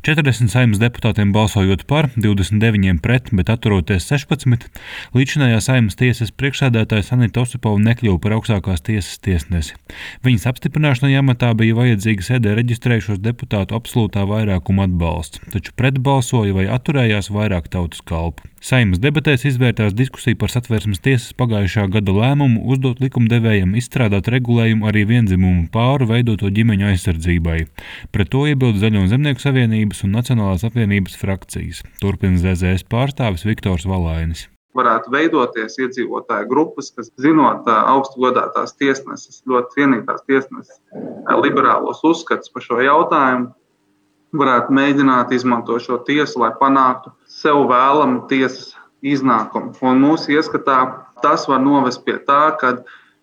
40 Saeimas deputātiem balsojot par, 29 pret, bet atturoties 16, līdzinājā Saeimas tiesas priekšsēdētāja Sanita Osipova nekļuva par augstākās tiesas tiesnesi. Viņas apstiprināšanai amatā bija vajadzīga sēdē reģistrējušos deputātu absolūtā vairākuma atbalsts, taču pret balsoja vai atturējās vairāk tautas kalpu. Saeimas debatēs izvērtās diskusija par Satversmes tiesas pagājušā gada lēmumu uzdot likumdevējam izstrādāt regulējumu arī viendzimumu pāru veidoto ģimeņu aizsardzībai. Pret to iebilda Zaļo un Zemnieku savienības un Nacionālās apvienības frakcijas. Turpina ZZS pārstāvis Viktors Valainis. Varētu veidoties iedzīvotāju grupas, kas zinot augstu godātās tiesneses, ļoti cienītās tiesneses liberālos uzskatus par šo jautājumu, varētu mēģināt izmantot šo tiesu, lai panāktu sev vēlamu tiesas iznākumu. Un mūsu ieskatā tas var novest pie tā, ka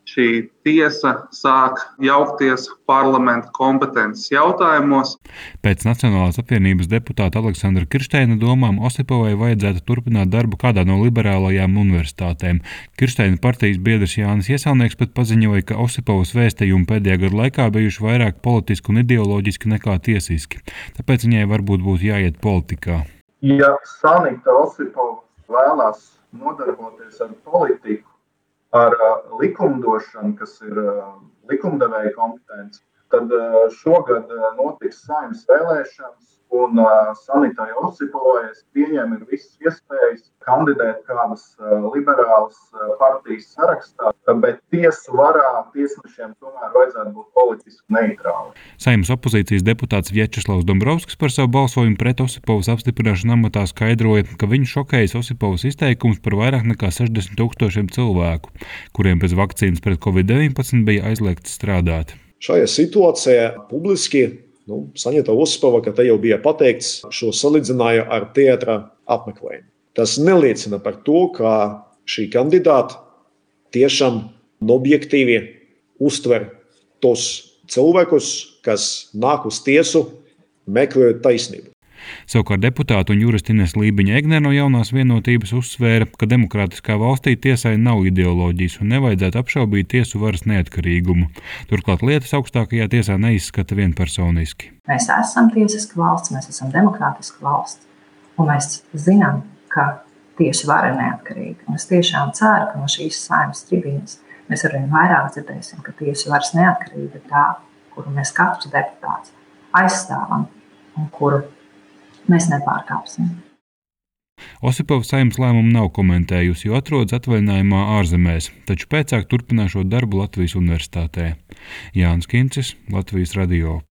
šī tiesa sāk jaukties parlamenta kompetences jautājumos. Pēc Nacionālās apvienības deputāta Aleksandra Kirsteina domām Osipovai vajadzētu turpināt darbu kādā no liberālajām universitātēm. Kirsteina partijas biedrs Jānis Iesaunieks pat paziņoja, ka Osipovas vēstījumi pēdējā gada laikā bijuši vairāk politiski un ideoloģiski nekā tiesiski. Tāpēc viņai varbūt būtu jāiet politikā. Ja Sanita Osipova vēlās nodarboties ar politiku, ar likumdošanu, kas ir likumdevēja kompetence, tad šogad notiks Saeimas vēlēšanas, un Sanitai Osipovai, es pieņemu, ir visas iespējas kandidēt kādas liberālas partijas sarakstā, bet tiesu varā tiesnešiem tomēr vajadzētu būt politiski neitrāli. Saeimas opozīcijas deputāts Vječeslavs Dombrovskis par savu balsojumu pret Osipovas apstiprināšanu amatā skaidroja, ka viņu šokējas Osipovas izteikums par vairāk nekā 60 000 cilvēku, kuriem bez vakcīnas pret Covid-19 bija aizliegts strādāt. Šajā situācijā publiski Sanita Osipova, ka te jau bija pateikts, šo salīdzināja ar teātra apmeklējumu. Tas neliecina par to, ka šī kandidāta tiešām objektīvi uztver tos cilvēkus, kas nāk uz tiesu, meklējot taisnību. Savukārt deputātu un juristi Ines Lībiņa-Egnere no Jaunās vienotības uzsvēra, ka demokrātiskā valstī tiesai nav ideoloģijas un nevajadzētu apšaubīt tiesu varas neatkarīgumu. Turklāt lietas augstākajā tiesā neizskata vienpersoniski. Mēs esam tiesiska valsts, mēs esam demokrātiska valsts, un mēs zinām, ka tiesu vara ir neatkarīga. Un es tiešām ceru, ka no šīs Saeimas tribīnes mēs arvien vairāk dzirdēsim, ka tiesu varas neatkarība ir tā, kuru mēs katrs deputāts aizstāvam un kuru mēs nepārkāpsim. Osipova Saeimas lēmumu nav komentējusi, jo atrodas atvaļinājumā ārzemēs, taču pēcāk turpināšot darbu Latvijas universitātē. Jānis Kincis, Latvijas radio.